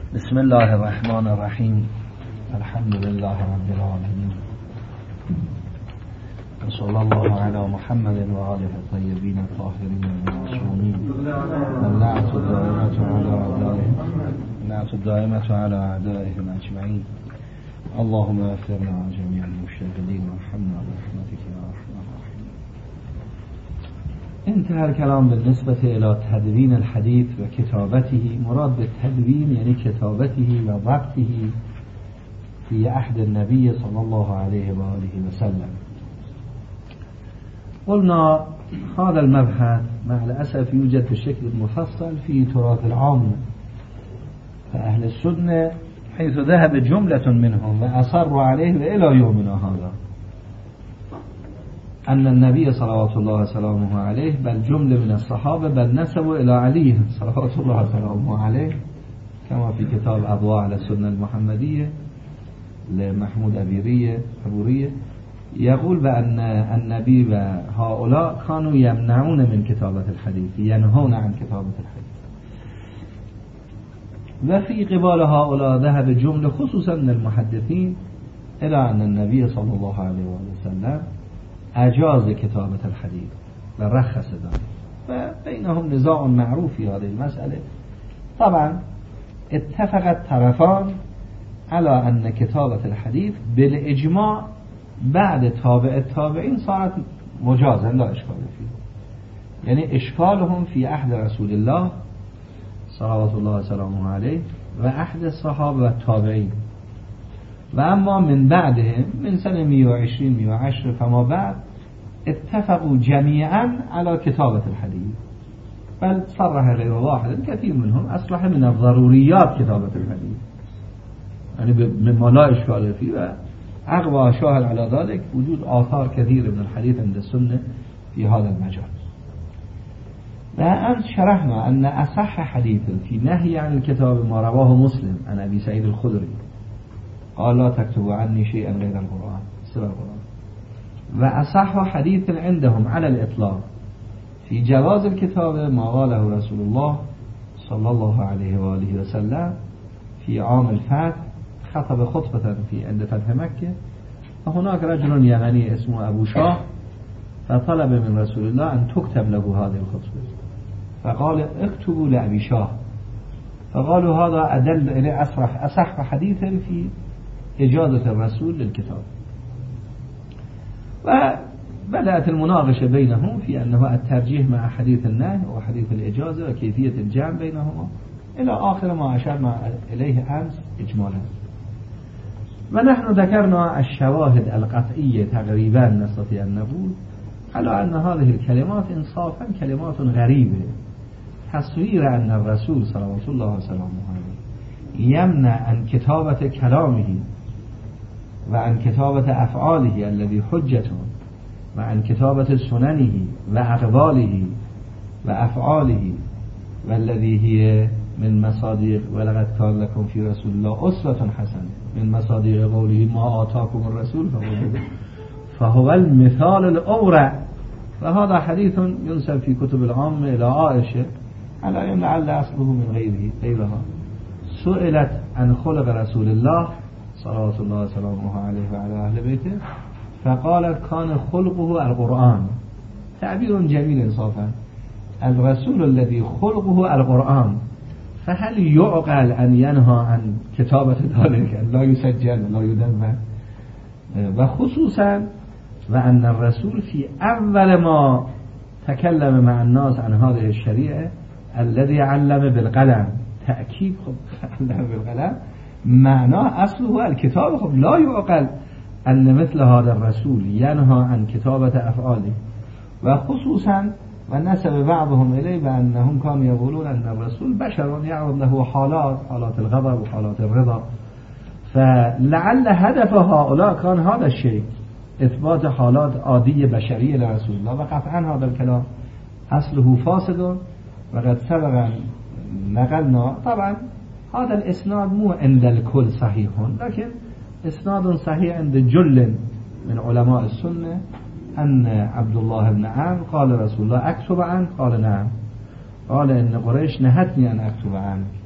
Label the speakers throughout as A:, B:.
A: بسم الله الرحمن الرحیم. الحمد لله رب العالمین و صلی الله علی محمد و آله الطیبین الطاهرین المعصومین. اللعنة الدائمة على أعدائهم أجمعين. اللهم اغفرنا عن جميع المشتغلين وارحمنا برحمتك يا أرحم الراحمين. انتهى الكلام بالنسبة إلى تدوين الحديث وكتابته. مراد بالتدوين يعني كتابته وضبطه في عهد النبي صلى الله عليه وآله وسلم. قلنا هذا المبحث مع الأسف يوجد بشكل مفصل في تراث العامة، فأهل السنة حيث ذهب جملة منهم وأصروا عليه وإلى يومنا هذا أن النبي صلوات الله وسلامه عليه بل جملة من الصحابة بل نسبوا إلى علي صلوات الله وسلامه عليه، كما في كتاب أضواء على السنة المحمدية لمحمود أبورية يقول بأن النبي وهؤلاء كانوا يمنعون من كتابة الحديث، ينهون عن كتابة الحديث. وفي قبال هؤلاء ذهب جملة خصوصا من المحدثين إلى أن النبي صلى الله عليه وسلم أجاز كتابة الحديث ورخص ذلك، فبينهم نزاع معروف في هذه المسألة. طبعا اتفق الطرفان على أن كتابة الحديث بالإجماع بعد تابع التابعين صارت مجازا لا إشكال فيه، يعني إشكالهم في عهد رسول الله صلوات الله وسلامه عليه وعهد الصحابة والتابعين، وأما من بعدهم من سنة 120 110 فما بعد اتفقوا جميعا على كتابة الحديث، بل صرح غير واحد كثير منهم أصبح من الضروريات كتابة الحديث، يعني مما لا إشكال فيه. وأقوى شاهد على ذلك وجود آثار كثير من الحديث عند السنة في هذا المجال. وأنت شرحنا أن أصح حديث في نهي عن الكتاب ما رواه مسلم عن أبي سعيد الخدري قال لا تكتبوا عني شيئا غير القرآن سوى القرآن. وأصح حديث عندهم على الإطلاق في جواز الكتاب ما قاله رسول الله صلى الله عليه وآله وسلم في عام الفتح، خطب خطبة في عند فتح مكة، وهناك رجل يمني اسمه أبو شاه فطلب من رسول الله أن تكتب له هذه الخطبة، فقال اكتبوا لأبي شاه، فقالوا هذا أدل إلى أصح حديث في إجازة الرسول للكتاب. وبدأت المناقشة بينهم في أنه الترجيح مع حديث النهي وحديث الإجازة وكيفية الجمع بينهما إلى آخر ما أشرنا إليه أمس إجمالا. ونحن ذكرنا الشواهد القطعية تقريبا نستطيع أن نقول على أن هذه الكلمات إنصافا كلمات غريبة، تصوير أن الرسول صلوات الله وسلامه عليه يمنع عن كتابة كلامه وعن كتابة أفعاله الذي حجته وعن كتابة سننه وأقواله وأفعاله والذي هي من مصادق ولقد كان لكم في رسول الله أسوة حسنة من مصادق قوله ما آتاكم الرسول فهو المثال الأورع. فهذا حديث ينسب في كتب العامة إلى عائشة على أن لعل أصله من غيرها. سئلت عن خلق رسول الله صلوات الله وسلامه عليه وعلى أهل بيته فقالت كان خلقه القرآن. تعبير جميل إنصافا، الرسول الذي خلقه القرآن، فهل يعقل أن ينهى عن كتابة ذلك لا يسجل ولا يدون؟ وخصوصا وأن الرسول في أول ما تكلم مع الناس عن هذه الشريعة الذي علم بالقلم، تأكيد علم بالقلم معناه أصله الكتاب. لا يعقل أن مثل هذا الرسول ينهى عن كتابة أفعاله. وخصوصا ونسب بعضهم إليه بأنهم كانوا يقولون أن الرسول بشر يعرض له حالات الغضب وحالات الرضا، فلعل هدف هؤلاء كان هذا الشيء، إثبات حالات عادية بشرية لرسول الله. وقطعا هذا الكلام أصله فاسد، وقد سبق نقلنا طبعا هذا الإسناد مو عند الكل صحيح، لكن إسناد صحيح عند جل من علماء السنة أن عبد الله بن عمرو قال رسول الله أكتب عنه، قال نعم، قال إن قريش نهتني أن أكتب عنه،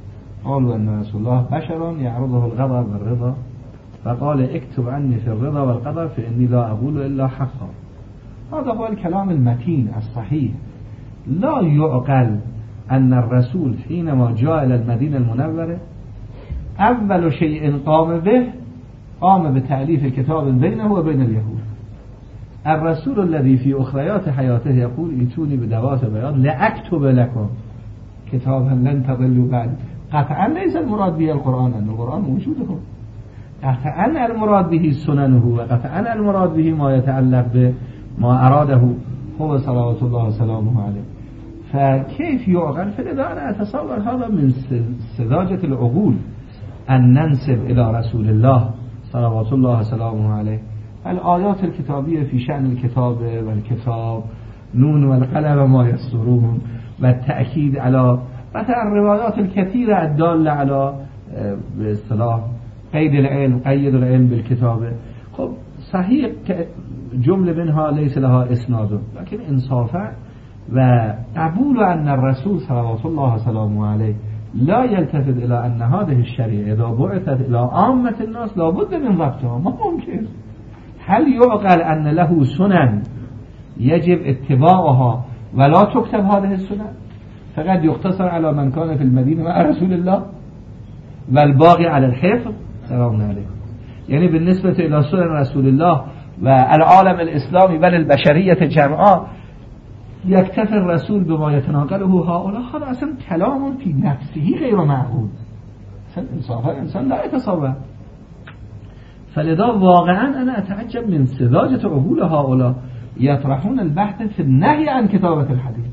A: قالوا ان رسول الله بشر يعرضه الغضب والرضا فقال اكتب عني في الرضا والقدر فاني لا اقول الا حقا. هذا هو الكلام المتين الصحيح. لا يعقل ان الرسول حينما جاء الى المدينة المنورة اول شيء قام بتأليف كتاب بينه وبين اليهود. الرسول الذي في أخريات حياته يقول ائتوني بدوات بياض لأكتب لكم كتابا لن تضلوا بعد. قطعا ليس المراد به القرآن، أن القرآن موجوده، قطعا المراد به سننه، وقطعا المراد به ما يتعلق بما أراده هو صلوات الله وسلامه عليه. فكيف يعقل؟ فلذا أنا أتصور هذا من سذاجة العقول أن ننسب إلى رسول الله صلوات الله وسلامه عليه الآيات الكتابية في شأن الكتاب والكتاب نون والقلم وما يسطرون، والتأكيد على مثلا الروايات الكثيرة الدالة على باصطلاح قيد العلم بالكتابة. خب صحيح جملة منها ليس لها إسناد، لكن إنصافا وقبول أن الرسول صلوات الله وسلامه عليه لا يلتفت إلى أن هذه الشريعة إذا بعثت إلى عامة الناس لابد من ضبطها. ما ممكن. هل يعقل أن له سنن يجب اتباعها ولا تكتب هذه السنن؟ فقد يقتصر على من كان في المدينة مع رسول الله والباقي على الحفظ سلام عليه. يعني بالنسبة إلى سنن رسول الله والعالم الإسلامي بل البشرية جمعاء يكتفي الرسول بما يتناقله هؤلاء. هذا أصلا كلام في نفسه غير معقول. إنسان لا يتصور. فلذا واقعا أنا أتعجب من سذاجة عقول هؤلاء يطرحون البحث في النهي عن كتابة الحديث.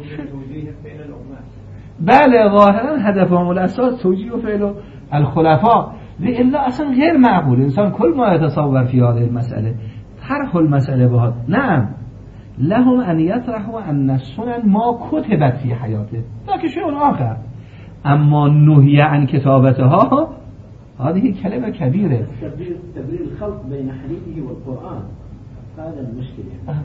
A: بله ظاهرا هدفهم الأساس توجيه فعل الخلفاء، لإلا أصلا غير معقول. إنسان كل ما يتصور في هذه المسألة طرح المسألة بهذا. نعم لهم أن يطرحوا أن السنن ما كتبت في حياته، لكن شيء آخر. أما النهي عن كتابتها هذه كلمة كبيرة.
B: تبرير الخلط بين حديثه والقرآن هذا المشكلة.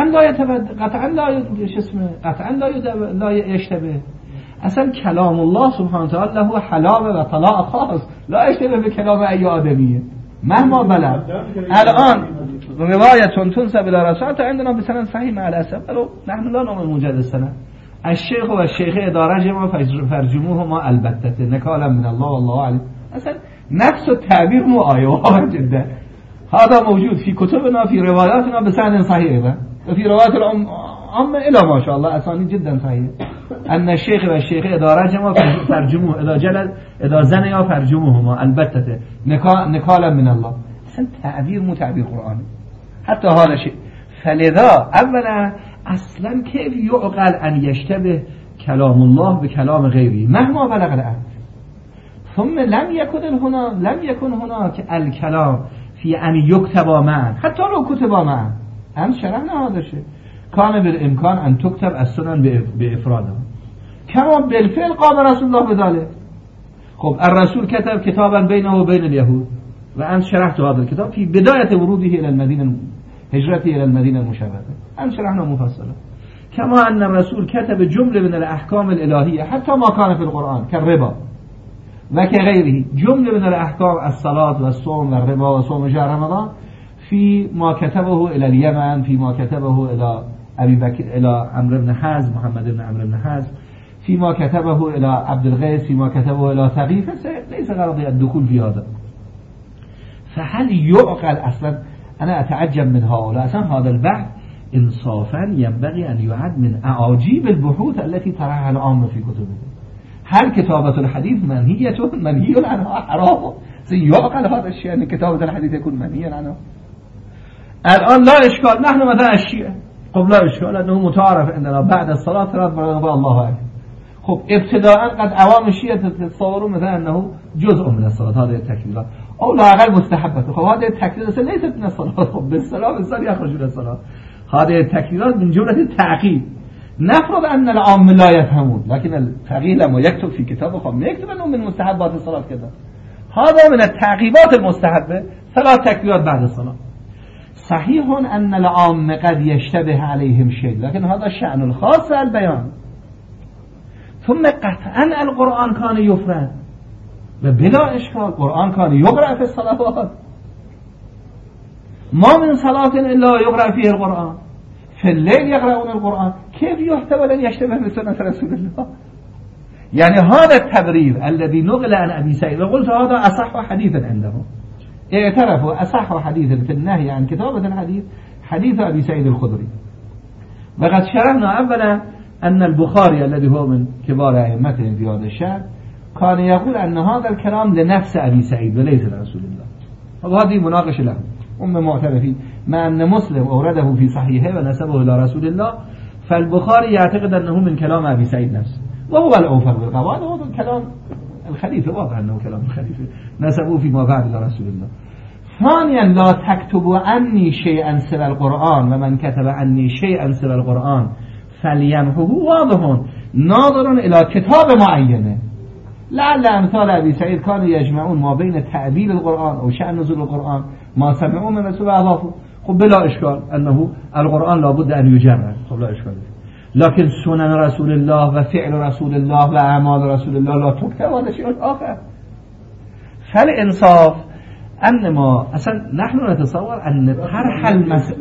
A: قطعا لا يشتبه. أصلا كلام الله سبحانه وتعالى له حلاوة وطلاء خاص لا يشتبه بكلام أي آدمية مهما بلغ. الآن رواية تنسب إلى رسول عندنا بسند صحيح مع الأسف، ولو نحن لا نؤمن موجد السند. الشيخ والشيخ إذا رجموا فرجموهما البتة نكالا من الله والله عليه. أصلا نفس التعبير مو آية واضح جدا. هذا موجود في كتبنا في رواياتنا بسند صحيح، وفي روايات العامة إلى ما شاء الله أسانيد جدا صحيح أن الشيخ والشيخ إذا رجموا فرجموه إذا زنيا فرجموهما البتة نكالا من الله. أصلا تعبير مو تعبير قرآني حتى هذا شيء. فلذا أولا أصلا كيف يعقل أن يشتبه كلام الله بكلام غيره مهما بلغ الأمر؟ ثم لم يكن هناك الكلام في أن يكتب معا، حتى لو كتب معا أمس شرحنا هذا الشيء. كان بالإمكان أن تكتب السنن بإفرادها كما بالفعل قام رسول الله بذلك. خب الرسول كتب كتابا بينه وبين اليهود، وأمس شرحت هذا الكتاب في بداية وروده إلى المدينة، هجرته إلى المدينة المشرفة، أمس شرحنا مفصلا. كما أن الرسول كتب جملة من الأحكام الإلهية حتى ما كان في القرآن كالربا وكغيره، جملة من الأحكام الصلاة والصوم والربا وصوم شهر رمضان في ما كتبه إلى اليمن، في ما كتبه إلى أبي بكر إلى عمرو بن حزم، محمد بن عمرو بن حزم، فيما كتبه إلى عبد الغيث، فيما كتبه إلى ثقيف. ليس غرضي الدخول في هذا. فهل يعقل أصلا؟ أنا أتعجب من هؤلاء. أصلا هذا البحث إنصافا ينبغي أن يعد من أعاجيب البحوث التي تراها العامة في كتبهم. هل كتابة الحديث منهي عنها حرام؟ يعقل هذا الشيء أن كتابة الحديث يكون منهيا عنه؟ الآن لا إشكال. نحن مثلا الشيعة قبل لا إشكال أنه متعارف عندنا بعد الصلاة ثلاث مرات الله أكبر. خب ابتداء قد عوام الشيعة تتصوروا مثلا أنه جزء من الصلاة هذه التكبيرات أو لا أقل مستحبة. خب هذه التكبيرات ليست من الصلاة. خب بالصلاة الإنسان يخرج من الصلاة. هذه التكبيرات من جملة التعقيد. نفرض أن العام لا يفهمون، لكن الفقيه لما يكتب في كتابه خب يكتب أنه من مستحبات الصلاة كذا. هذا من التعقيبات المستحبة 3 تكبيرات بعد الصلاة. صحيح أن العام قد يشتبه عليهم شيء، لكن هذا الشأن الخاص البيان. ثم قطعا القرآن كان يفرد و بلا اشکال قرآن کان یقرأ فی الصلوات، ما من صلاة الا یقرأ فیه القرآن فی الليل یقرؤون القرآن کیف یحتمل ان یشتبه بسنة رسول الله. يعني هذا التبرير الذي نقل عن أبي سعيد، وقلت هذا أصح حديث عندهم، اعترفوا أصح حديث في النهي عن كتابة الحديث حديث أبي سعيد الخدري. وقد شرحنا أولا أن البخاري الذي هو من كبار أئمتهم في هذا الشأن كان يقول أن هذا الكلام لنفس أبي سعيد وليس لرسول الله، وهذه مناقشة له معترفين، مع أن مسلم أورده في صحيحه ونسبه إلى رسول الله، فالبخاري يعتقد أنه من كلام أبي سعيد نفسه، وهو الأوفق بالقواعد، وهو كلام الخليفة، واضح أنه كلام الخليفة نسبوه فيما بعد إلى رسول الله. ثانيا لا تكتبوا عني شيئا سوى القرآن ومن كتب عني شيئا سوى القرآن فليمحه، واضح ناظر إلى كتاب معينة. لعل أمثال أبي سعيد كانوا يجمعون ما بين تعبير القرآن أو شأن نزول القرآن ما سمعوا من رسول الله، خب بلا إشكال أنه القرآن لابد أن يجرد، خب لا إشكال، لكن سنن رسول الله و فعل رسول الله و اعمال رسول الله لا تكتب، هذا شيء آخر. فالإنصاف أن ما أصلا نحن نتصور أن طرح المسألة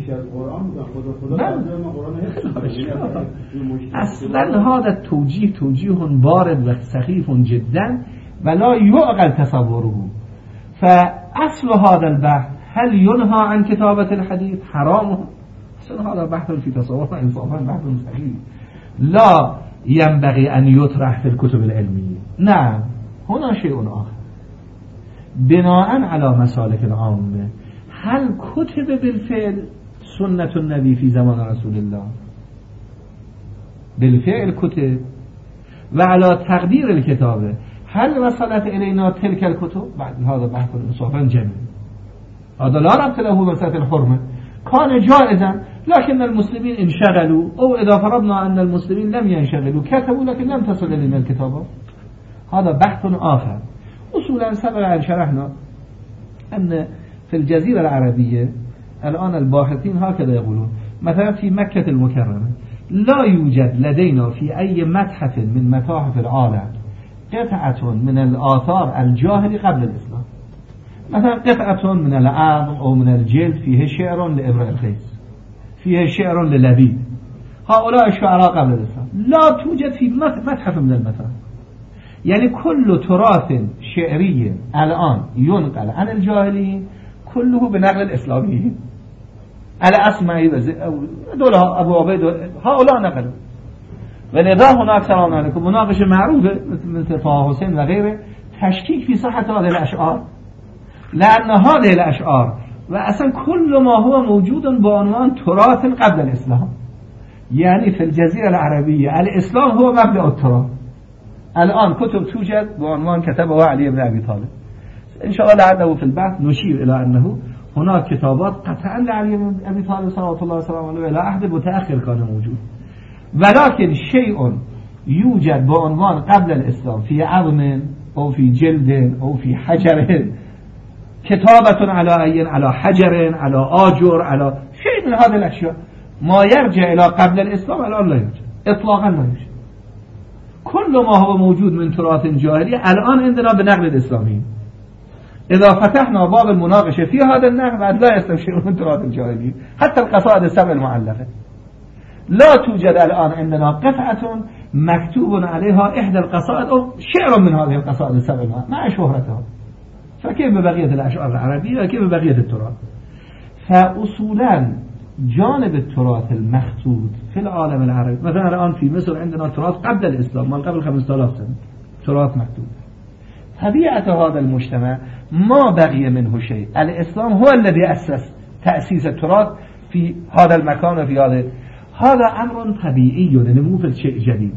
A: أصلا هذا التوجيه توجيه بارد وسخيف جدا ولا يعقل تصوره. فأصل هذا البحث هل ينهى عن كتابة الحديث حرام؟ أصلا هذا بحث في تصور إنصافا بحث سخيف لا ينبغي أن يطرح في الكتب العلمية. نعم هنا شيء آخر، بناء على مسالك العامة هل كتب بالفعل سنة النبي في زمان رسول الله؟ بالفعل كتب، وعلى تقدير الكتابة هل وصلت إلينا تلك الكتب؟ بعد هذا بحث إنصافا جميل، هذا لا ربط له مسألة الحرمة، كان جائزا لكن المسلمين انشغلوا، أو إذا فرضنا أن المسلمين لم ينشغلوا كتبوا لكن لم تصل إلينا الكتابات، هذا بحث آخر. أصولا سبق أن شرحنا أن في الجزيرة العربية الآن الباحثين هكذا يقولون، مثلا في مكة المكرمة لا يوجد لدينا في أي متحف من متاحف العالم قطعة من الآثار الجاهلي قبل الإسلام، مثلا قطعة من العظم أو من الجلد فيه شعر لإبراء الخيس، فيه شعر للبيد، هؤلاء الشعراء قبل الإسلام لا توجد في متحف من المتاحف. يعني كل تراث شعري الآن ينقل عن الجاهلين كله بنقل الإسلاميين، الأسمعي دولة أبو عبيد هؤلاء نقلوا. ولذا هناك سلام عليكم مناقشة معروفة مثل طه حسين وغيره تشكيك في صحة هذه الأشعار، لأن هذه الأشعار وأصلا كل ما هو موجود بعنوان تراث قبل الإسلام، يعني في الجزيرة العربية الإسلام هو مبدأ التراث. الآن كتب توجد بعنوان كتبه علي بن أبي طالب، إن شاء الله لعله في البحث نشير إلى أنه هناك كتابات قطعا لعلي بن أبي طالب صلوات الله وسلامه عليه إلى عهد متأخر كان موجود، ولكن شيء يوجد بعنوان قبل الإسلام في عظم أو في جلد أو في حجر، كتابة على حجر على آجر على شيء من هذه الأشياء، ما يرجع إلى قبل الإسلام الآن لا يوجد إطلاقا، لا يوجد. كل ما هو موجود من تراث جاهلي الآن عندنا بنقل الإسلامي. إذا فتحنا باب المناقشة في هذا النقل بعد لا يستبشرون من تراث الجاهلي، حتى القصائد السبع المعلقة لا توجد الآن عندنا قطعة مكتوب عليها إحدى القصائد أو شعر من هذه القصائد السبع مع شهرتها، فكيف ببقية الأشعار العربية وكيف ببقية التراث؟ فأصولا جانب التراث المخطوط في العالم العربي، مثلا الآن في مصر عندنا تراث قبل الإسلام ما قبل 5000 سنة تراث مكتوب. طبيعة هذا المجتمع ما بقي منه شيء، الإسلام هو الذي أسس تأسيس التراث في هذا المكان وفي هذا أمر طبيعي لنمو في الشيء جديد.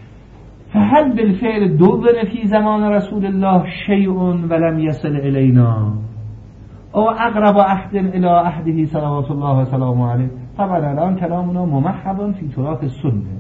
A: فهل بالفعل دون في زمان رسول الله شيء ولم يصل إلينا أو أقرب أحد إلى أحده صلوات الله وسلامه عليه؟ طبعا الآن كلامنا ممحض في تراث السنة.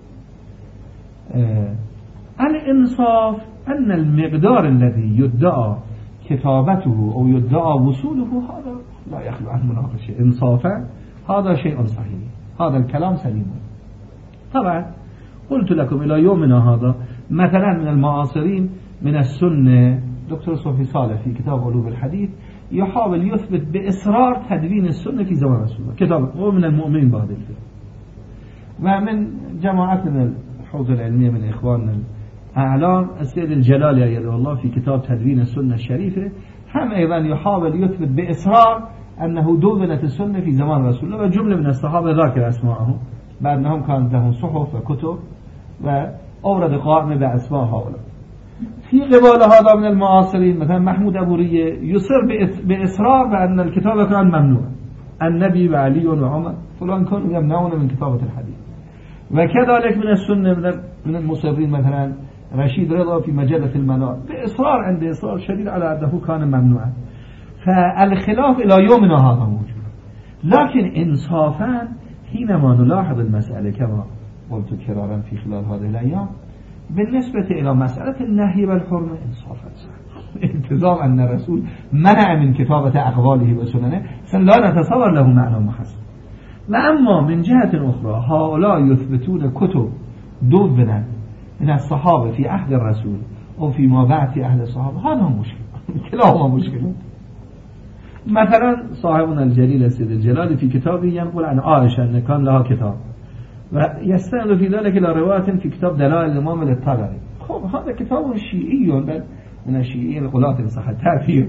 A: الإنصاف أن المقدار الذي يدعى كتابته أو يدعى وصوله هذا لا يخلو عن مناقشة، إنصافا هذا شيء صحيح، هذا الكلام سليم. طبعا قلت لكم إلى يومنا هذا مثلا من المعاصرين من السنة دكتور صوفي صالح في كتاب علوم الحديث يحاول يثبت بإصرار تدوين السنة في زمان رسول الله، كتاب هو من المؤمنين بهذا الفكر. ومن جماعات من الحوزة العلمية من إخواننا الأعلام السيد الجلالي أيده الله في كتاب تدوين السنة الشريفة هم أيضا يحاول يثبت بإصرار أنه دونت السنة في زمان رسول الله، وجملة من الصحابة ذاكر أسماءهم بأنهم كانت لهم صحف وكتب وأورد قائمة بأسماء هؤلاء. في قبال هذا من المعاصرين مثلا محمود أبورية يصر بإصرار بأن الكتابة كان ممنوع، النبي وعلي وعمر فلان كانوا يمنعون من كتابة الحديث. وكذلك من السنة من المصرين مثلا رشيد رضا في مجلة المنار بإصرار عند إصرار شديد على أنه كان ممنوعا. فالخلاف إلى يومنا هذا موجود، لكن إنصافا حينما نلاحظ المسألة كما قلت كرارا في خلال هذه الأيام بالنسبة إلى مسألة النهي والحرمة إنصافا التزام أن الرسول منع من كتابة أقواله وسننه لا نتصور له معنى محسن. وأما من جهة أخرى هؤلاء يثبتون كتب دونت من الصحابة في عهد الرسول أو فيما بعد في عهد الصحابة، هذا مشكلة كلاهما مشكلة. مثلا صاحبنا الجليل السيد الجلالي في كتابه ينقل عن عائشة أن كان لها كتاب ويستند في ذلك إلى رواية في كتاب دلائل الإمام الطبري. خب هذا كتاب شيعي بل من الشيعيين الغلاة إن صح التعبير،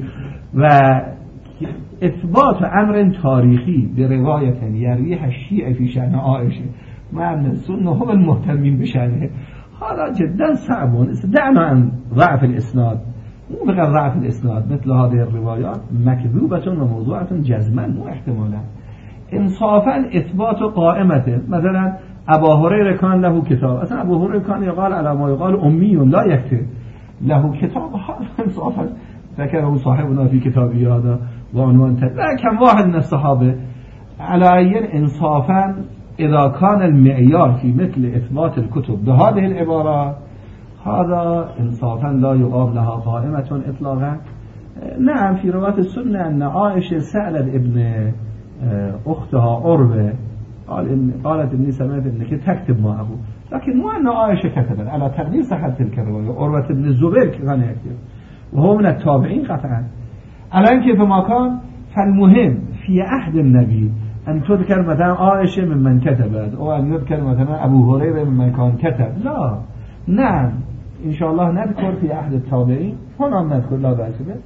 A: وإثبات أمر تاريخي برواية يرويها الشيعة في شأن عائشة مع أن السنة هم المهتمين بشأنه هذا جدا صعب. دعنا عن ضعف الإسناد، مو بغير ضعف الإسناد مثل هذه الروايات مكذوبة وموضوعة جزما مو احتمالا. إنصافا إثبات قائمته مثلا أبا هريرة كان له كتاب، أصلا أبو هريرة كان يقال على ما يقال أمي لا يكتب له كتاب، إنصافا ذكره صاحبنا في كتابه هذا وعنوان كم واحد من الصحابة على أي إنصافا إذا كان المعيار في مثل إثبات الكتب بهذه العبارة هذا إنصافا لا يقام لها قائمة إطلاقا. نعم في رواية السنة أن عائشة سألت ابن أختها عروة قالت إني سمعت أنك تكتب معه، لكن مو أن عائشة كتبت على تقدير صحة تلك الرواية. عروة بن الزبير كان يكتب وهو من التابعين قطعا. الآن كيفما كان فالمهم في عهد النبي أن تذكر مثلا عائشة ممن كتبت أو أن يذكر مثلا أبو هريرة ممن كان كتب، لا. نعم إن شاء الله نذكر في عهد التابعين، هنا نذكر لا بأس به.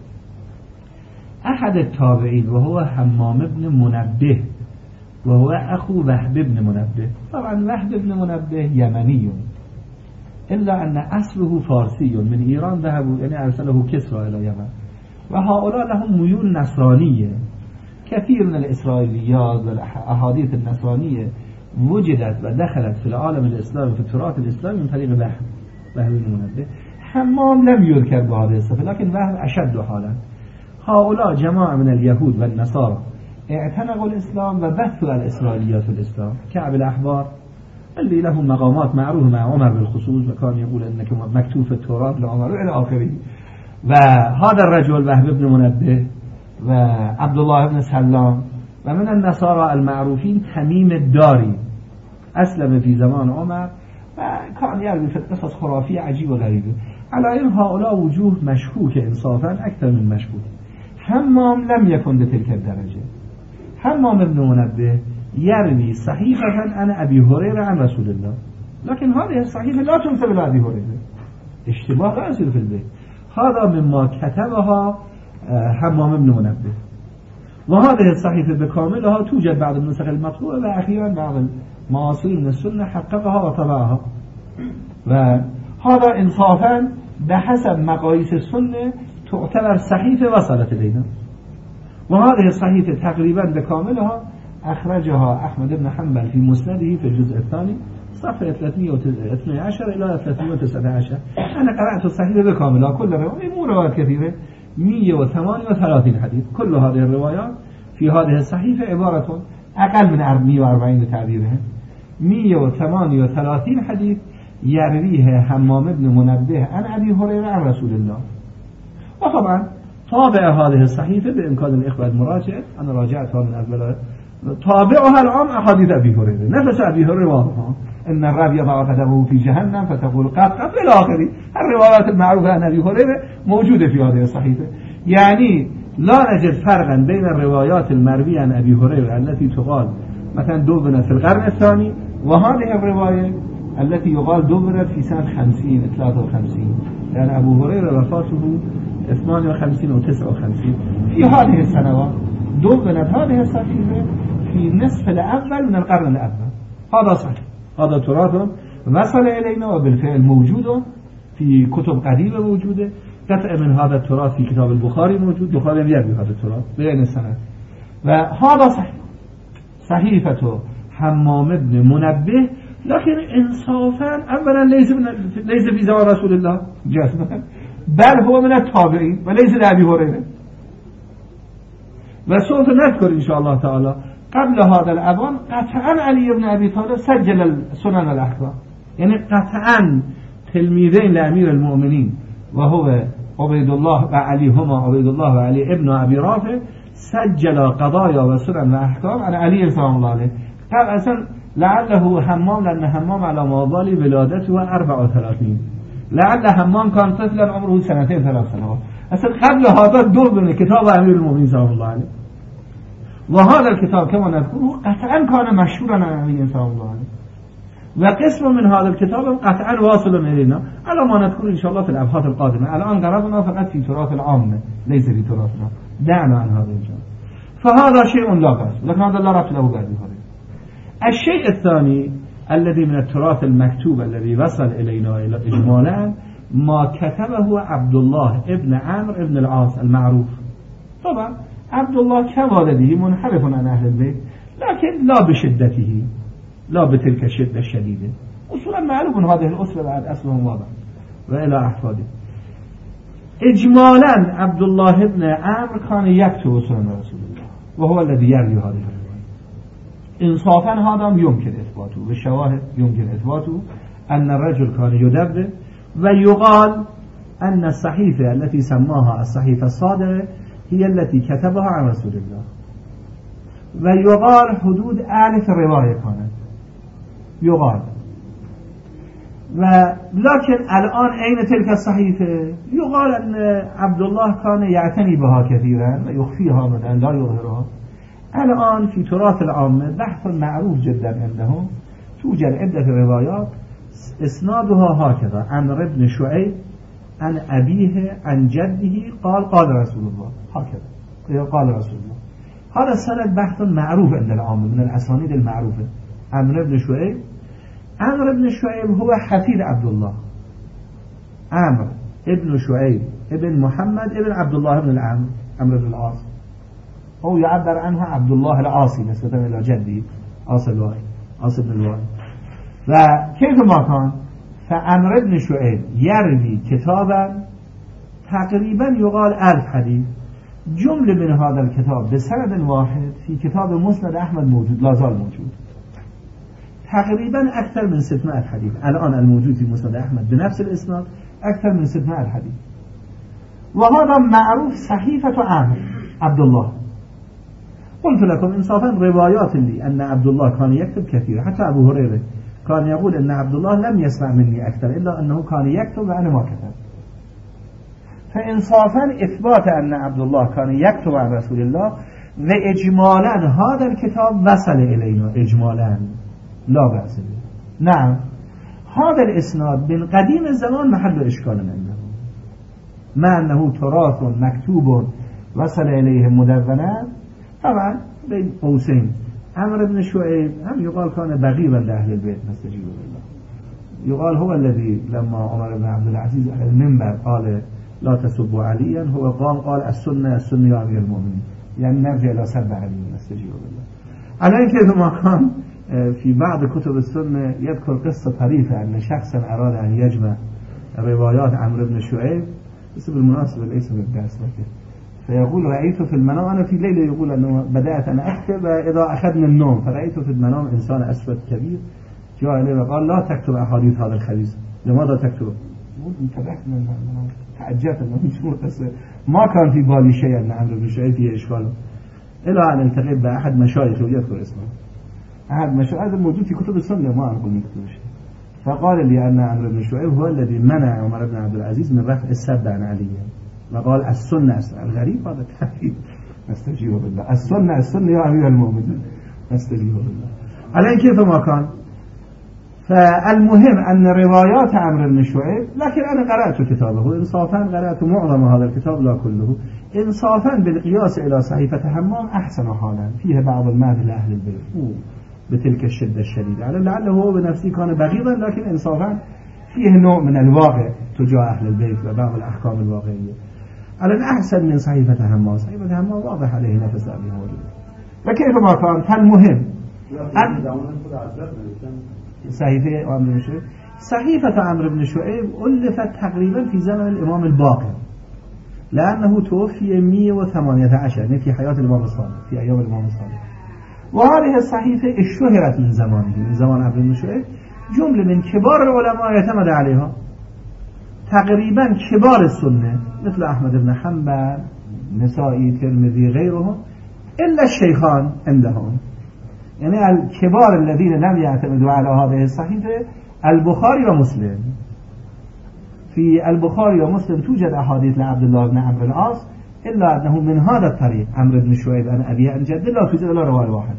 A: أحد التابعين وهو حمام بن منبه وهو أخو وهب بن منبه. طبعا وهب بن منبه يمني إلا أن أصله فارسي من إيران ذهبوا يعني أرسله كسرى إلى اليمن، وهؤلاء لهم ميول نصرانية. كثير من الإسرائيليات والأحاديث النصرانية وجدت ودخلت في العالم الإسلامي في التراث الإسلامي من طريق وهب بن منبه. حمام لم يذكر بهذه الصفة لكن وهب أشد حالا. هؤلاء جماعة من اليهود والنصارى اعتنقوا الإسلام وبثوا الإسرائيليات في الإسلام، كعب الأحبار اللي لهم مقامات معروفة مع عمر بالخصوص وكان يقول أنك مكتوب في التوراة لعمر إلى آخره. وهذا الرجل وهب بن منبه وعبد الله بن سلام ومن النصارى المعروفين تميم الداري أسلم في زمان عمر وكان يروي في قصص خرافية عجيبة وغريبة. على إن هؤلاء وجوه مشكوكة إنصافا أكثر من مشكوك. حمام لم يكن بتلك الدرجة. حمام بن منبه يروي صحيفة عن أبي هريرة عن رسول الله، لكن هذه الصحيفة لا تنسب إلى أبي هريرة، اشتباه لا يصير في البيت. هذا مما كتبها حمام بن منبه، وهذه الصحيفة بكاملها توجد بعض النسخ المطبوعة وأخيرا بعض المعاصرين من السنة حققها وطبعها. وهذا إنصافا بحسب مقاييس السنة تعتبر صحيفة وصلت إلينا. وهذه الصحيفة تقريبا بكاملها أخرجها أحمد بن حنبل في مسنده في الجزء الثاني صفحة 312 إلى 319. أنا قرأت الصحيفة بكاملها كل رواية مو روايات كثيرة 138 حديث. كل هذه الروايات في هذه الصحيفة عبارة أقل من 140 بتعبيرها 138 حديث يرويها حمام بن منبه عن أبي هريرة عن رسول الله. وطبعا طابع هذه الصحيفة بإمكان الإخوة المراجعة، أنا راجعتها من قبل، طابعها العام أحاديث أبي هريرة، نفس أبي هريرة واضحة، ان الرب يضع قدمه في جهنم فتقول قد قد الى آخره. الروايات المعروفة عن ابي هريرة موجودة في هذه الصحيفة. يعني لا نجد فرقا بين الروايات المروية عن ابي هريرة التي تقال مثلا دبنت في القرن الثاني وهذه الرواية التي يقال دبنت في سنة 50 53. يعني ابو هريرة وفاته 58 و 59. في هذه السنوات دبنت هذه الصحيفة في النصف الأول من القرن الأول. هذا صحيح، هذا تراث وصل إلينا وبالفعل موجود في كتب قديمة موجودة. قطع من هذا التراث في كتاب البخاري موجود، البخاري يروي هذا التراث بين السنة. وهذا صحيح صحيفة حمام بن منبه، لكن انصافا اولا ليس في زمان رسول الله جزما، بل هو من التابعين وليس لأبي هريرة. وسوف نذكر إن شاء الله تعالى قبل هذا الأوان قطعا علي بن أبي طالب سجل السنن الأحكام، يعني قطعا تلميذين لأمير المؤمنين وهو عبيد الله وعلي، هما عبيد الله وعلي ابن أبي رافع، سجل قضايا وسنن وأحكام عن علي سلام الله عليه. أصلا لعله همام، لأن همام على مابالي ولادته 34، لعل همام كان طفلا عمره 2 3 سنوات. أصلا قبل هذا دور كتاب أمير المؤمنين سلام الله عليه. وهذا الكتاب كما نذكره قطعا كان مشهورا عن علي سلام الله عليه، وقسم من هذا الكتاب قطعا واصل إلينا على ما نذكر إن شاء الله في الأبحاث القادمة. الآن قررنا فقط في تراث العامة ليس في تراثنا، دعنا عن هذا الجانب. فهذا شيء لا بأس، لكن هذا لا ربط له بأبي هريرة. الشيء الثاني الذي من التراث المكتوب الذي وصل إلينا إجمالا ما كتبه عبد الله ابن عمرو ابن العاص المعروف. طبعا عبد الله كوالده منحرف عن أهل البيت، لكن لا بشدته، لا بتلك الشدة الشديدة. أصولا معلوم هذه الأسرة بعد أصلهم واضح وإلى أحفاده. إجمالا عبد الله ابن عمرو كان يكتب سنن رسول الله وهو الذي يروي هذه الرواية. إنصافا هذا يمكن إثباته، والشواهد يمكن إثباته أن الرجل كان يدبر. ويقال أن الصحيفة التي سماها الصحيفة الصادرة هي التي كتبها عن رسول الله. ويقال حدود 1000 رواية كانت يقال. لكن الآن أين تلك الصحيفة؟ يقال أن عبد الله كان يعتني بها كثيرا ويخفيها مثلا لا يظهرها. الآن في تراث العامة بحث معروف جدا عندهم، توجد عدة روايات اسنادها هكذا: عمرو بن شعيب عن أبيه عن جده قال رسول الله، هكذا قال رسول الله. هذا السند بحث معروف عند العامة من الأسانيد المعروفة. عمرو بن شعيب هو حفيد عبد الله، عمرو ابن شعيب ابن محمد ابن عبد الله بن عمرو بن العاص، هو يعبر عنه عبد الله العاصي نسبة إلى جده عاص بن الوائل. فكيف ما كان، فعمرو بن شعيب يروي كتابا تقريبا يقال 1000 حديث. جملة من هذا الكتاب بسند واحد في كتاب مسند أحمد موجود، لا زال موجود، تقريبا أكثر من 600 حديث. الآن الموجود في مسند أحمد بنفس الإسناد أكثر من 600 حديث. وهذا معروف صحيفة عبد الله. قلت لكم إنصافا روايات لي أن عبد الله كان يكتب كثير، حتى أبو هريرة كان يقول أن عبد الله لم يسمع مني أكثر إلا أنه كان يكتب وأنا ما كتب. فإنصافا إثبات أن عبد الله كان يكتب عن رسول الله، وإجمالا هذا الكتاب وصل إلينا إجمالا لا بأس به. نعم هذا الإسناد من قديم الزمان محل إشكال عنده، مع أنه تراث مكتوب وصل إليه مدونا. طبعا بين قوسين عمرو بن شعيب هم يقال كان بغيضا لأهل البيت نستجيب بالله. يقال هو الذي لما عمر بن عبد العزيز على المنبر قال لا تسبوا عليا، هو قال السنة يا أمير المؤمنين، يعني نرجع إلى سب علي نستجيب بالله. على كيف ما كان في بعض كتب السنة يذكر قصة طريفة أن شخصا أراد أن يجمع روايات عمرو بن شعيب، بس بالمناسبة ليس من الدرس لكن، فيقول رأيته في المنام، أنا في ليلة يقول أنه بدأت أنا أكتب إذا أخذني النوم، فرأيته في المنام إنسان أسود كبير جاء إليه وقال لا تكتب أحاديث هذا الخبيث، لماذا تكتب؟ انتبهت من المنام، تعجبت أنه ما كان في بالي شيء أن عمرو بن شعيب فيه إشكاله، إلى أن التقيت بأحد مشايخه ويذكر اسمه، أحد مشاهد موجود في كتب السنة ما أقول من كتب الشيء. فقال لي أن عمرو بن شعيب هو الذي منع عمر بن عبد العزيز من رفع السب عن علي، وقال السنة الغريب هذا التحديد. نستجيب بالله. السنة يا أمير المؤمنين، نستجيب بالله. على كيف ما كان، فالمهم أن روايات عمرو بن شعيب، لكن أنا قرأت كتابه إنصافا، قرأت معظم هذا الكتاب لا كله، إنصافا بالقياس إلى صحيفة همام أحسن حالا، فيها بعض المادة لأهل البيت بتلك الشدة الشديدة، على لعله هو بنفسه كان بغيضا، لكن إنصافا فيه نوع من الواقع تجاه أهل البيت وبعض الأحكام الواقعية على الأحسن من صحيفة همام. صحيفة همام واضح عليه نفس أبي هريرة. وكيف ما كان، فالمهم صحيفة عمرو بن شعيب ألفت تقريبا في زمن الإمام الباقر، لأنه توفي 118 يعني في حياة الإمام الصادق، في أيام الإمام الصادق. وهذه الصحيفة اشتهرت من زمانه، من زمان عمرو بن شعيب. جملة من كبار العلماء يعتمد عليها، تقريبا كبار السنة مثل أحمد بن حنبل، نسائي، ترمذي، غيرهم، إلا الشيخان عندهم. يعني الكبار الذين لم يعتمدوا على هذه الصحيفة البخاري ومسلم. في البخاري ومسلم توجد أحاديث لعبد الله بن عمرو العاص، إلا أنه من هذا الطريق عمرو بن شعيب عن أبيه عن جده لا توجد إلا رواية واحدة.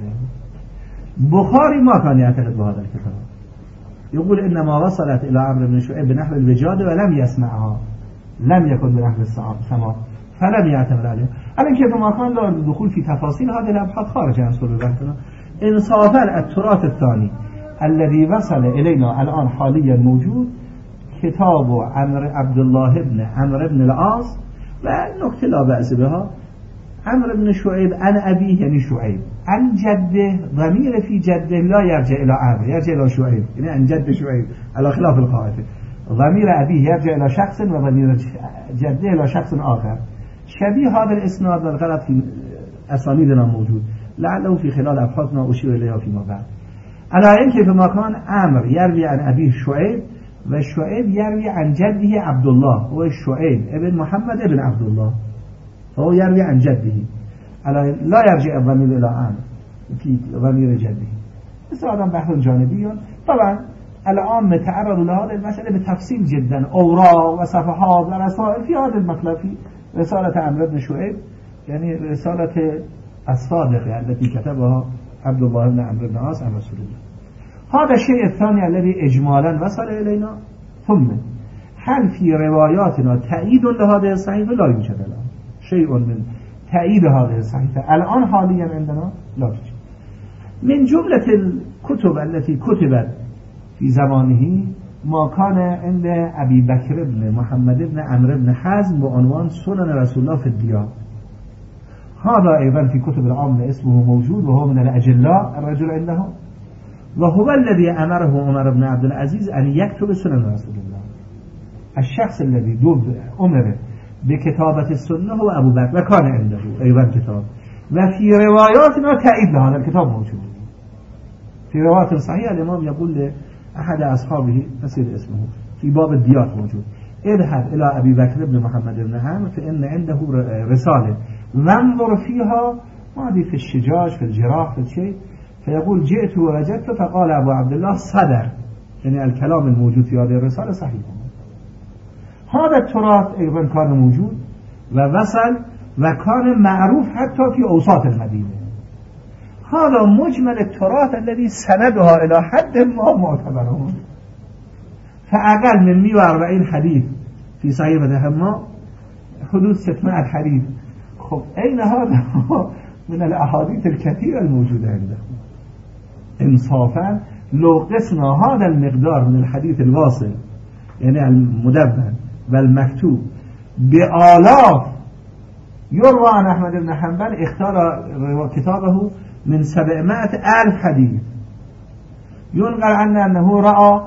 A: بخاري ما كان يعتقد بهذا الكتاب، يقول إنما وصلت إلى عمرو بن شعيب بنحو الوجادة ولم يسمعها، لم يكن بنحو السماء، فلم يعتمد عليها. على كيف ما كان لا الدخول في تفاصيل هذه الأبحاث خارج عن صلب بحثنا. إنصافا التراث الثاني الذي وصل إلينا الآن حاليا موجود كتاب عبد الله بن عمرو بن العاص، والنكتة لا بأس بها. عمرو بن شعيب عن أبيه يعني شعيب، عن جده ضمير في جده لا يرجع إلى عمرو، يرجع إلى شعيب، يعني عن جد شعيب على خلاف القاعدة. ضمير أبيه يرجع إلى شخص وضمير جده إلى شخص آخر. شبيه هذا الإسناد والغلط في أسانيدنا موجود، لعله في خلال أبحاثنا أشير إليها فيما بعد. على إن كيف ما كان عمرو يروي عن أبيه شعيب، وشعيب يروي عن جده عبد الله، هو شعيب ابن محمد ابن عبد الله، فهو يروي عن جده، لا يرجع الضمير إلى عمرو في ضمير جده. بس هذا بحث جانبي. طبعا الآن نتعرض لهذه المسألة بتفصيل جدا، أوراق وصفحات ورسائل في هذا المطلب، في رسالة عمرو بن شعيب، يعني رسالة الصادق يعني التي كتبها عبد الله بن عمرو بن العاص عن رسول الله. هذا الشيء الثاني الذي إجمالا وصل إلينا. ثم هل في رواياتنا تأييد لهذه الصحيفة؟ لا يوجد الآن شيء من تأييد هذه الصحيفة الآن حاليا عندنا لا توجد. من جملة الكتب التي كتبت في زمانه ما كان عند أبي بكر بن محمد بن عمرو بن حزم بعنوان سنن رسول الله في الديار. هذا أيضا في كتب العامة اسمه موجود، وهو من الأجلاء الرجل عنده، وهو الذي أمره عمر بن عبد العزيز أن يكتب سنن رسول الله. الشخص الذي أمر بكتابة السنة هو أبو بكر، وكان عنده أيضا كتاب، وفي رواياتنا تأييد لهذا الكتاب موجود. في روايات صحيحة الإمام يقول لأحد أصحابه نسيت اسمه في باب الديات موجود، اذهب إلى أبي بكر بن محمد بن عمرو فإن عنده رسالة ننظر فيها، ما أدري في الشجاج في الجراح في الشيء، فيقول جئت ووجدت فقال أبو عبد الله صدر، يعني الكلام الموجود في هذه الرسالة صحيح. هذا التراث أيضا كان موجود ووصل وكان معروف حتى في أوساط المدينة. هذا مجمل التراث الذي سندها إلى حد ما معتبر، فأقل من 140 حديث في صحيفة همام، حدود 600 حديث. خب أين هذا من الأحاديث الكثيرة الموجودة عنده؟ إنصافا لو قسنا هذا المقدار من الحديث الواصل يعني المدبر والمكتوب بآلاف، يروى عن أحمد بن حنبل اختار كتابه من 700,000 حديث، ينقل عنه أنه رأى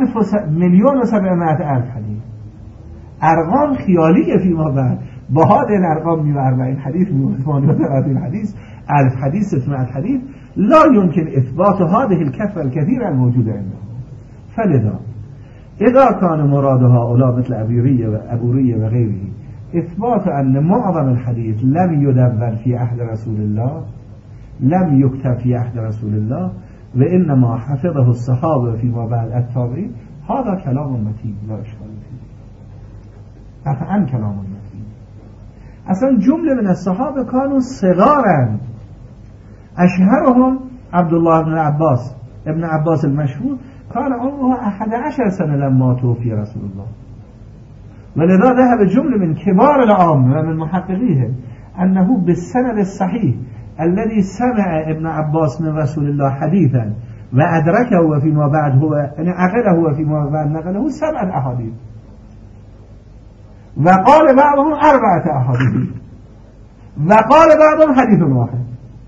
A: 1,700,000 حديث. أرقام خيالية فيما بعد. بهذه الأرقام 140 حديث 138 حديث 1000 حديث 600 حديث لا يمكن إثبات هذه الكثرة الكثيرة الموجودة عندهم. فلذا إذا كان مراد هؤلاء مثل أبورية وغيره إثبات أن معظم الحديث لم يدون في عهد رسول الله، لم يكتب في عهد رسول الله، وإنما حفظه الصحابة فيما بعد التابعين، هذا كلام متين لا إشكال فيه، قطعا كلام متين. اصلا جمله من الصحابة كانوا صغارا، أشهرهم عبد الله بن عباس ابن عباس المشهور كان عمره 11 سنة لما توفي رسول الله، ولذا ذهب جملة من كبار العامة ومن محققيهم أنه بالسند الصحيح الذي سمع ابن عباس من رسول الله حديثا وأدركه وفيما بعد هو يعني عقله وفيما بعد نقله 7 أحاديث، وقال بعضهم 4 أحاديث، وقال بعضهم حديث واحد،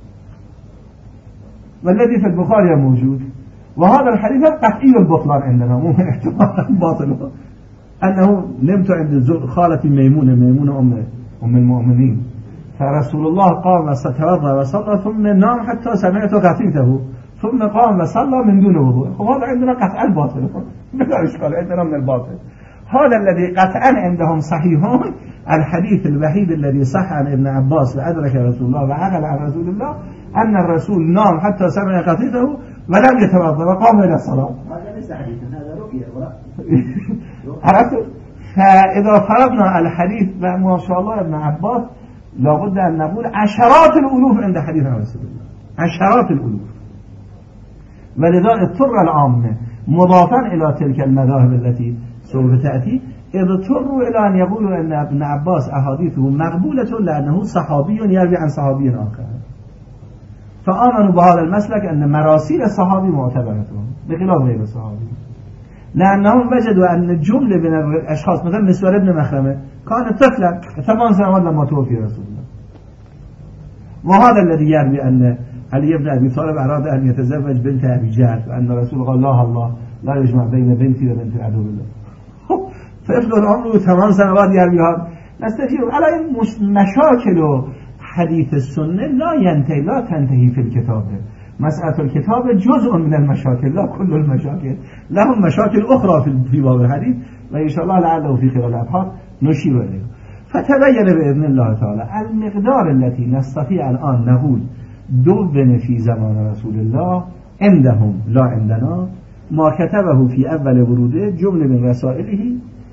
A: والذي في البخاري موجود. وهذا الحديث قطعي البطلان عندنا، مو من احتمال باطل، أنه نمت عند خالتي ميمونة أم المؤمنين، فرسول الله قام وتوضأ وصلى ثم نام حتى سمعت غثيثه ثم قام وصلى من دون وضوء. هذا عندنا قطعا باطل، بلا إشكال عندنا من الباطل. هذا الذي قطعا عندهم صحيحون الحديث الوحيد الذي صح عن ابن عباس وأدرك رسول الله وعقل عن رسول الله أن الرسول نام حتى سمع غثيثه ولم يتوضأ وقام إلى الصلاة.
B: هذا ليس حديثا، هذا رؤيا.
A: عرفت؟ فإذا فرضنا الحديث ما شاء الله ابن عباس لابد أن نقول عشرات الألوف عند حديث رسول الله، عشرات الألوف. ولذا اضطر العامة مضافا إلى تلك المذاهب التي سوف تأتي اضطروا إلى أن يقولوا أن ابن عباس أحاديثه مقبولة لأنه صحابي يروي عن صحابي آخر، فآمنوا بهذا المسلك أن مراسيل الصحابي معتبرة بخلاف غير الصحابي، لأنهم وجدوا أن جملة من الأشخاص مثلا مسور بن مخرمة كان طفلا 8 سنوات لما توفي رسول الله، وهذا الذي يروي أن علي بن أبي طالب أراد أن يتزوج بنت أبي جهل وأن الرسول قال الله لا يجمع بين بنتي وبنت عدو الله. طفل عمره 8 سنوات يروي هذا. نستفيد على مشاكل حديث السنة لا تنتهي في الكتاب. مسألة الكتاب جزء من المشاكل لا كل المشاكل، لهم مشاكل أخرى في باب الحديث وإن شاء الله لعله في خلال الأبحاث نشير إليه. فتبين بإذن الله تعالى المقدار التي نستطيع الآن نقول دون في زمان رسول الله عندهم لا عندنا، ما كتبه في أول وروده جملة من رسائله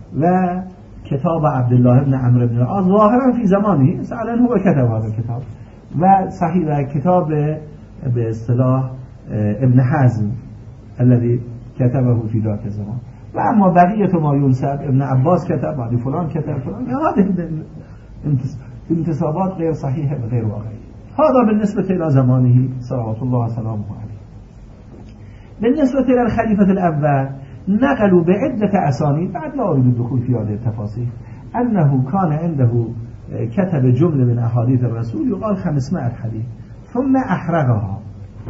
A: وكتاب عبد الله بن عمرو بن العاص ظاهرا في زمانه فعلا هو كتب هذا الكتاب، وصحيح كتاب باصطلاح ابن حزم الذي كتبه في ذاك الزمان. وأما بقية ما ينسب ابن عباس كتب بعد فلان كتب فلان، هذه انتسابات غير صحيحة وغير واقعية. هذا بالنسبة إلى زمانه صلوات الله وسلامه عليه. بالنسبة إلى الخليفة الأول نقلوا بعدة أسانيد، بعد لا أريد الدخول في هذه التفاصيل، أنه كان عنده كتب جملة من أحاديث الرسول يقال 500 حديث ثم أحرقها.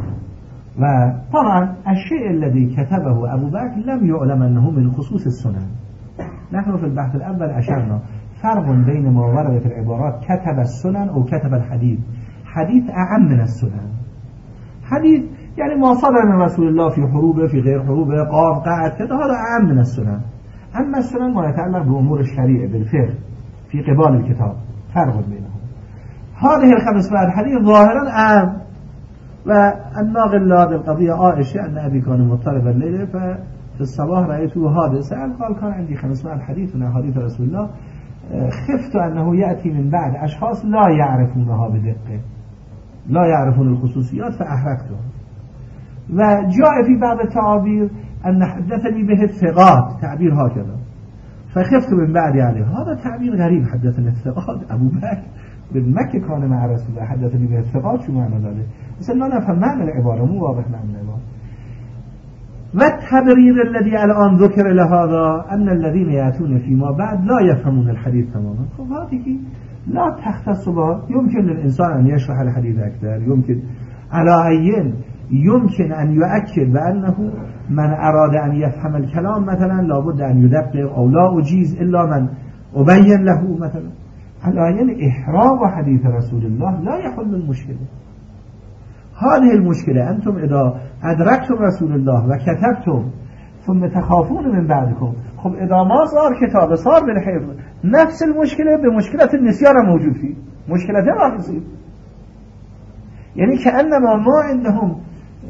A: وطبعا الشيء الذي كتبه أبو بكر لم يعلم أنه من خصوص السنن. نحن في البحث الأول أشرنا فرق بين ما ورد في العبارات كتب السنن أو كتب الحديث. حديث أعم من السنن. حديث يعني ما صدر من رسول الله في حروبه في غير حروبه قام قعد كذا، هذا أعم من السنن. أما السنن ما يتعلق بأمور الشريعة بالفقه في قبال الكتاب، فرق بينهم. هذه 500 حديث ظاهرا أعم. والناقل لهذه القضية عائشة أن أبي كان مضطربا الليلة ففي الصباح رأيته هذا سأل قال كان عندي 500 حديث من أحاديث رسول الله، خفت أنه يأتي من بعد أشخاص لا يعرفونها بدقة، لا يعرفون الخصوصيات فأحرقته. وجاء في بعض التعابير أن حدثني به الثقات، تعبير هكذا، فخفت من بعد يعني هذا تعبير غريب، حدثني الثقات. أبو بكر بالمكة كان مع رسول الله حدثني به الثقات، شو معنى ذلك؟ بس لا نفهم معنى العبارة، مو واضح معنى العبارة. والتبرير الذي الآن ذكر لهذا أن الذين يأتون فيما بعد لا يفهمون الحديث تماما. هذه لا تختص بها، يمكن للإنسان أن يشرح الحديث أكثر، يمكن على عين يمكن أن يؤكد بأنه من أراد أن يفهم الكلام مثلا لابد أن يدقق، أو لا أجيز إلا من أبين له مثلا. على عين إحراق حديث رسول الله لا يحل المشكلة. هذه المشكلة أنتم إذا أدركتم رسول الله وكتبتم ثم تخافون من بعدكم، خب إذا ما صار كتاب صار بالحفظ، نفس المشكلة بمشكلة النسيان موجود فيه، مشكلة ما تصير. يعني كأنما ما عندهم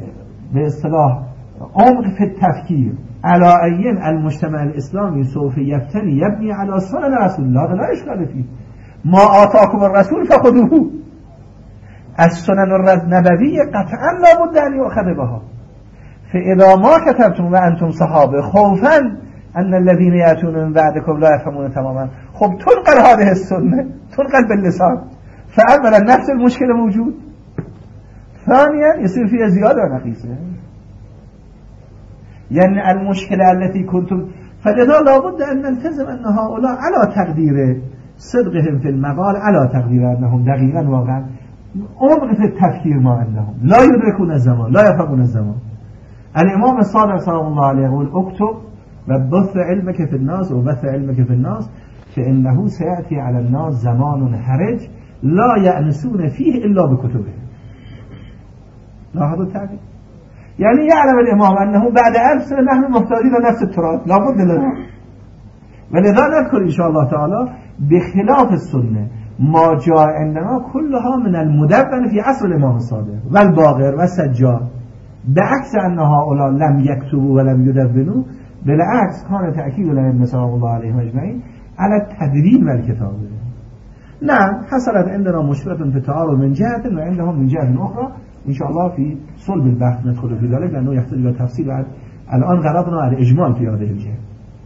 A: به اصطلاح عمق فی التفکیر على این المجتمع الاسلامی سوف یبتنی یبنی على سنن رسول الله لا اشکال فیه ما آتاکم الرسول فخذوه السنن النبوی قطعا لا بد ان یؤخذ بها فاذا ما كتبتم وانتم صحابه خوفا ان الذين ياتون من بعدكم لا يفهمون تماما خب تنقل هذه السنه تنقل باللسان فأولا نفس المشكلة موجود ثانيا يصير فيها زيادة ونقيصة يعني المشكلة التي كنتم فلذا لابد أن نلتزم أن هؤلاء على تقدير صدقهم في المقال على تقدير أنهم دقيقا واقعا عمق في التفكير ما عندهم لا يدركون الزمان لا يفهمون الزمان الإمام الصادق صلى الله عليه يقول اكتب وبث علمك في الناس وبث علمك في الناس فإنه سيأتي على الناس زمان حرج لا يأنسون فيه إلا بكتبه لاحظوا التعبير يعني يعلم الإمام أنه بعد 1000 سنة نحن محتاجين لنفس التراث لا بد لنا ولذا نذكر إن شاء الله تعالى بخلاف السنة ما جاء عندنا كلها من المدون في عصر الإمام الصادق والباقر والسجاد بعكس أن هؤلاء لم يكتبوا ولم يدونوا بالعكس كان تأكيد الأئمة صلى الله عليه أجمعين على التدوين والكتابة نعم حصلت عندنا مشكلة في التعارض من جهة وعندهم من جهة أخرى إن شاء الله في صلب البحث ندخل في ذلك لأنه يحتاج إلى تفصيل بعد الآن غرضنا على إجمال في هذه الجهة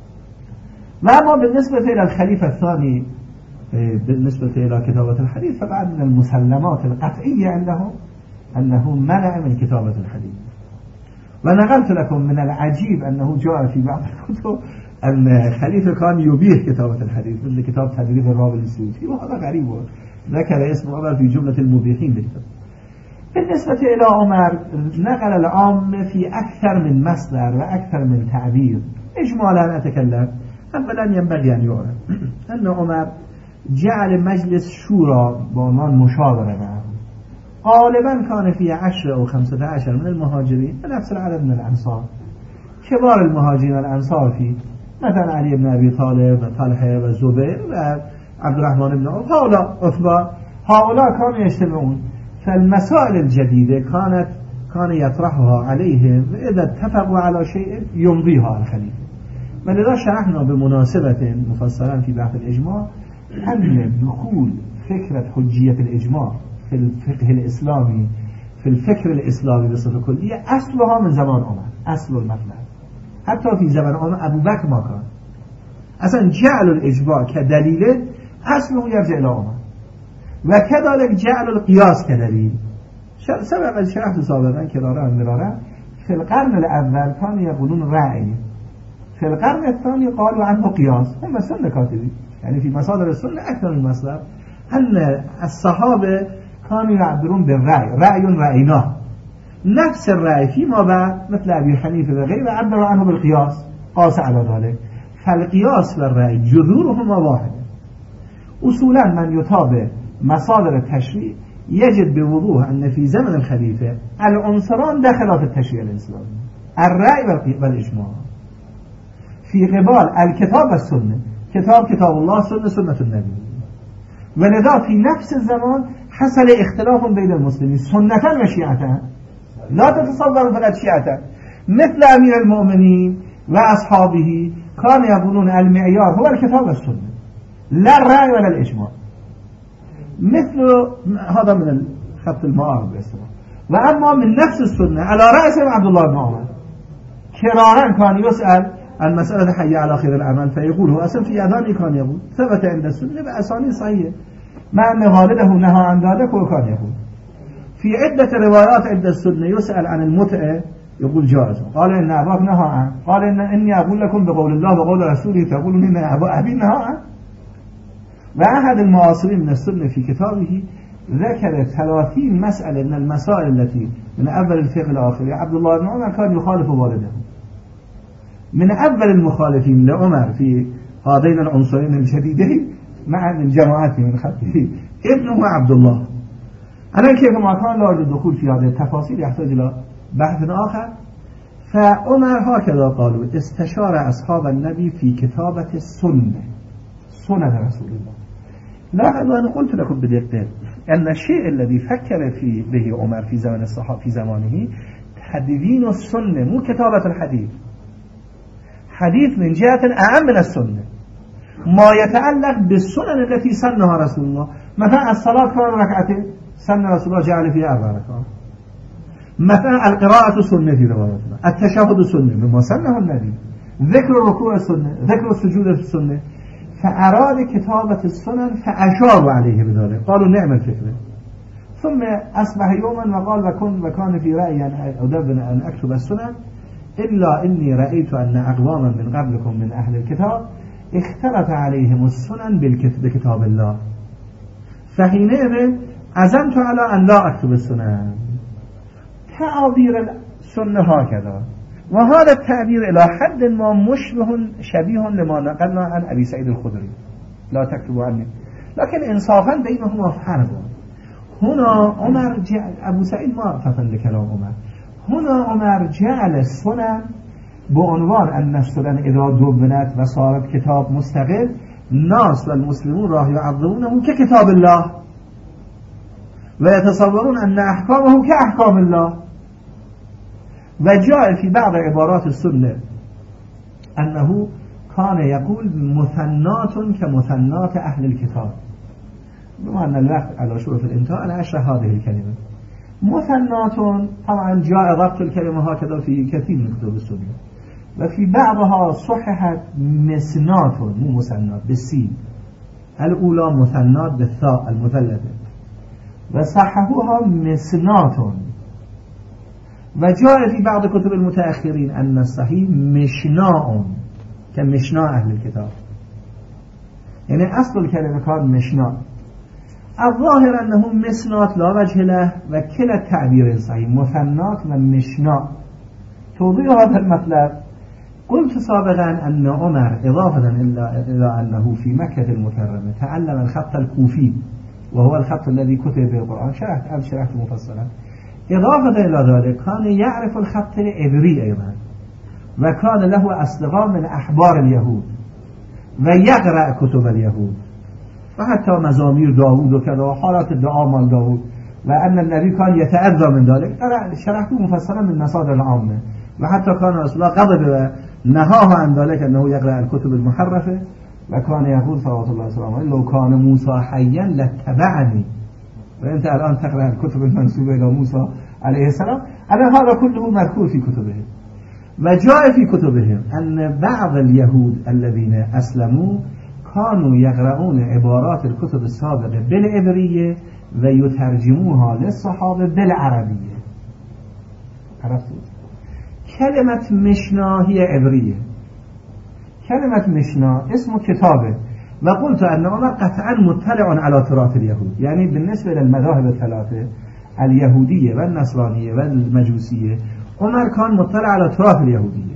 A: وأما بالنسبة إلى الخليفة الثاني بالنسبة إلى كتابة الحديث فبعد من المسلمات القطعية عندهم أنه منع من كتابة الحديث ونقلت لكم من العجيب أنه جاء في بعض الكتب أن خليفة كان يبيح كتابة الحديث مثل كتاب تدريب الراوي السيوطي وهذا غريب ذكر اسم عمر في جملة المبيحين بالكتاب. بالنسبة إلى عمر نقل العام في أكثر من مصدر وأكثر من تعبير إجمالا أتكلم أولا ينبغي أن يعلم أن عمر جعل مجلس شورى بعنوان مشاورة معه غالبا كان في 10 أو 15 من المهاجرين ونفس العدد من الأنصار كبار المهاجرين والأنصار فيه مثلا علي بن أبي طالب وطلحة وزبير وعبد الرحمن بن عوف هؤلاء كانوا يجتمعون فالمسائل الجديدة كان يطرحها عليهم وإذا اتفقوا على شيء يمضيها على الخليفة ولذا شرحنا بمناسبة مفصلا في بحث الإجماع أن دخول فكرة حجية الإجماع في الفقه الإسلامي في الفكر الإسلامي بصفة كلية أصلها من زمان عمر أصل المطلب حتى في زمن عمر أبو بكر ما كان أصلا جعل الإجماع كدليل أصله يرجع إلى عمر وكذلك جعل القياس كدليل سبب شرحت سابقا كرارا مرارا في القرن الأول كانوا يقولون رأي في القرن الثاني قالوا عنه قياس هم سنة كاتبين يعني في مصادر السنة أكثر من مصدر أن الصحابة كانوا يعبرون بالرأي رأي رأيناه نفس الرأي فيما بعد مثل أبي حنيفة وغيره عبروا عنه بالقياس قاس على ذلك فالقياس والرأي جذورهما واحدة أصولا من يتابع مصادر التشريع يجد بوضوح أن في زمن الخليفة العنصران داخل في التشريع الإسلامي الرأي والإجماع في قبال الكتاب والسنة كتاب الله سنة النبي ولذا في نفس الزمان حصل اختلاف بين المسلمين سنة وشيعة لا تتصوروا فقط شيعة مثل أمير المؤمنين وأصحابه كانوا يقولون المعيار هو الكتاب والسنة لا الرأي ولا الإجماع مثل هذا من الخط المعارض بإسلام وأما من نفس السنة على رأس عبد الله بن عمر كرارا كان يسأل المسألة حي على خير العمل فيقول هو أصلا في أذاني كان يقول ثبت عند السنة بأسانيد صحيحة مع أن والده نهى عن ذلك وكان يقول في عدة روايات عند السنة يسأل عن المتعة يقول جائز قال إن أباك نهى عنه قال إني أقول لكم بقول الله وقول رسوله تقولون إن أبي نهى عنه وأحد المعاصرين من السنة في كتابه ذكر 30 مسألة من المسائل التي من أول الفقه الآخر عبد الله بن عمر كان يخالف والده من أول المخالفين لعمر في هذين العنصرين الجديدين مع الجماعات من خلفه ابنه عبد الله أنا كيف ما كان لا أريد الدخول في هذه التفاصيل يحتاج إلى بحث آخر فعمر هكذا قالوا استشار أصحاب النبي في كتابة السنة سنة رسول الله لاحظ وأنا قلت لكم بدقة أن الشيء الذي فكر به عمر في زمن الصحابة في زمانه دين السنة مو كتابة الحديث. حديث من جهة أعم من السنة، ما يتعلق بالسنن التي سنها رسول الله. مثلا الصلاة كان ركعتين، سن رسول الله جعل فيها 4 ركعات. مثلا القراءة سنة في روايتنا، التشهد سنة مما سنه النبي، ذكر الركوع سنة، ذكر السجود سنة. فأراد كتابة السنن فأشاروا عليه بذلك، قالوا نعم الفكرة. ثم أصبح يوما وقال وكان في رأيي أن أدبنا أن أكتب السنن، إلا إني رأيت أن أقواما من قبلكم من أهل الكتاب اختلط عليهم السنن بكتاب الله، فحينئذ عزمت على أن لا أكتب السنن. تعابير السنة هكذا، وهذا التعبير إلى حد ما مشبه شبيه لما نقلنا عن أبي سعيد الخدري، لا تكتبوا عني، لكن إنصافا بينهما فرق. هنا عمر أبو سعيد ما فتن لكلام عمر. هنا عمر جعل السنن بعنوان أن السنن إذا دبنت وصارت كتاب مستقل، الناس والمسلمون راه يعظمونه ككتاب الله ويتصورون أن أحكامه كأحكام الله. وجاء في بعض عبارات السنة أنه كان يقول مثنات كمثنات أهل الكتاب، بما أن الوقت على شروط الانتهاء أنا أشرح هذه الكلمة. مثنات طبعا جاء ضبط الكلمة هكذا في كثير من كتب السنة، وفي بعضها صححت مسنات مو مثنات بالسين، الأولى مثنات بالثاء المثلثة، وصححوها مسنات. وجاء في بعض كتب المتأخرين أن الصحيح مشناء كمشناء أهل الكتاب، يعني أصل الكلمة كان مشناء. الظاهر أنه مسنات لا وجه له، وكلا التعبير صحيح مثنات ومشناء. توضيح هذا المطلب قلت سابقا أن عمر إضافة إلى أنه في مكة المكرمة تعلم الخط الكوفي وهو الخط الذي كتب بالقرآن، شرحت مفصلا. إضافة إلى ذلك كان يعرف الخط العبري أيضا، وكان له أصدقاء من أحبار اليهود ويقرأ كتب اليهود، وحتى مزامير داود وكذا وحالات الدعاء مال داود، وأن النبي كان يتأذى من ذلك. أنا شرحت مفصلا من مصادر العامة، وحتى كان رسول الله غضب نهاه عن ذلك أنه يقرأ الكتب المحرفة، وكان يقول صلوات الله وسلامه لو كان موسى حيا لاتبعني. وأنت الآن تقرأ الكتب المنسوبة إلى موسى عليه السلام، أنا هذا كله مذكور في كتبهم. وجاء في كتبهم أن بعض اليهود الذين أسلموا كانوا يقرؤون عبارات الكتب السابقة بالعبرية ويترجموها للصحابة بالعربية. عرفتوا؟ كلمة مشنا هي عبرية، كلمة مشنا اسم كتابه. وقلت أن عمر قطعا مطلع على تراث اليهود، يعني بالنسبة للمذاهب الثلاثة اليهودية والنصرانية والمجوسية، عمر كان مطلع على تراث اليهودية،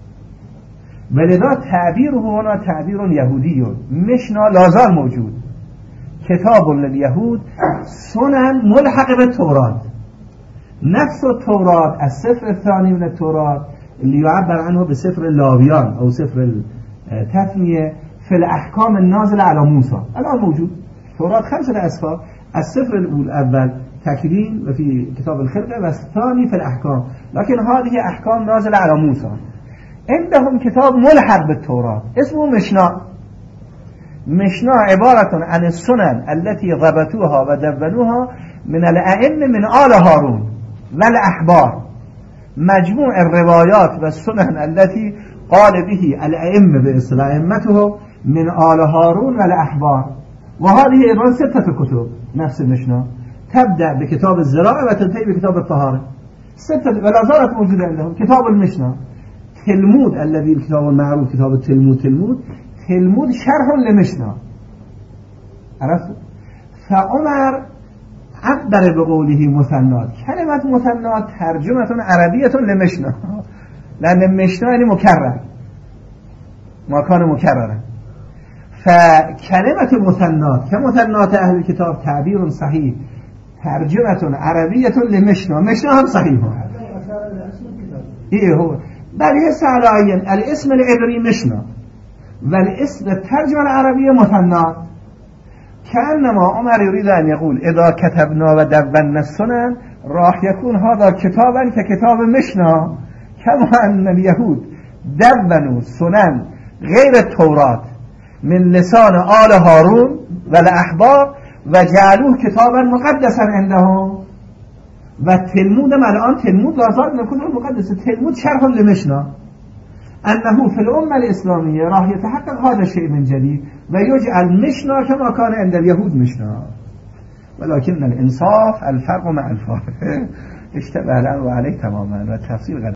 A: ولذا تعبيره هنا تعبير يهودي. مشنا لازال موجود، كتاب لليهود، سنن ملحق بالتوراة، نفس التوراة السفر الثاني من التوراة اللي يعبر عنه بسفر اللاويان أو سفر التثنية في الأحكام النازلة على موسى الآن موجود. التوراة 5 أسفار، السفر الأول تكوين وفي كتاب الخلقة، والثاني في الأحكام، لكن هذه أحكام نازلة على موسى. عندهم كتاب ملحق بالتوراة اسمه مشنا. مشنا عبارة عن السنن التي ضبطوها ودونوها من الأئمة من آل هارون والأحبار، مجموع الروايات والسنن التي قال به الأئمة بإصطلاح أئمته من آل هارون والأحبار. وهذه أيضا 6 كتب نفس المشنا، تبدأ بكتاب الزراعة وتنتهي بكتاب الطهارة، 6 ولا زالت موجودة عندهم. كتاب المشنا، تلمود الذي الكتاب المعروف كتاب التلمود، تلمود شرح لمشنا. عرفت؟ فعمر عبر بقوله مثنات. كلمة مثنات ترجمة عربية لمشنا، لأن المشنا يعني مكرر، ما كان مكررا. فكلمة مثنات كمثنات أهل الكتاب تعبير صحيح، ترجمة عربية لمشنا. مشنا هم صحيح إيه هو، بل هسه على الاسم العبري مشنا، والاسم الترجمة العربية مثنات. كأنما عمر يريد أن يقول إذا كتبنا ودبنا السنن راح يكون هذا كتابا ككتاب مشنا كما أن اليهود دونوا سنن غير التوراة من لسان آل هارون والأحبار وجعلوه كتابا مقدسا عندهم والتلمود الآن تلمود لازال من الكتب المقدسة تلمود شرح لمشنا أنه في الأمة الإسلامية راح يتحقق هذا الشيء من جديد ويجعل مشنا كما كان عند اليهود مشنا ولكن الإنصاف الفرق مع الفارق اشتبه له عليه تماما والتفصيل غير